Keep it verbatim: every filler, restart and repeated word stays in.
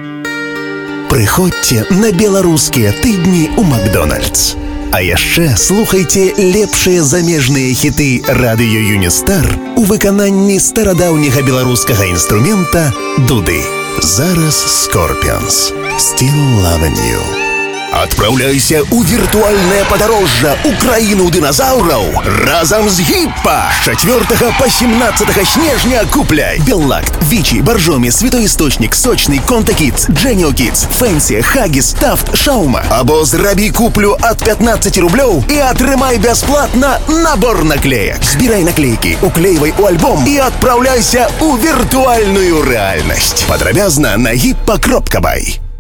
Прыходзьце на беларускія тыдні ў Макдональдс. А яшчэ слухайце лепшыя замежныя хіты радыё Юністар у выкананні старадаўняга беларускага інструмента дуды. Зараз Скорпіонс. Still loving you. Адпраўляйся ў віртуальнае падарожжа ў краіну дыназаўраў разам з Гіппа. З чацвёртага па сямнаццатага снежня купляй Беллакт, Вічі, Баржомі, Святоісточнік, Сочны, Конта Кідс, Джэніо Кідс, Фэнсі, Хагіс, Тафт, Шаума. Або зрабі куплю ад пятнаццаць рублёў і атрымай бясплатна набор наклеек. Збірай наклейкі, уклейвай у альбом і адпраўляйся ў віртуальную рэальнасць. Падрабязна на гіппа кропка бай.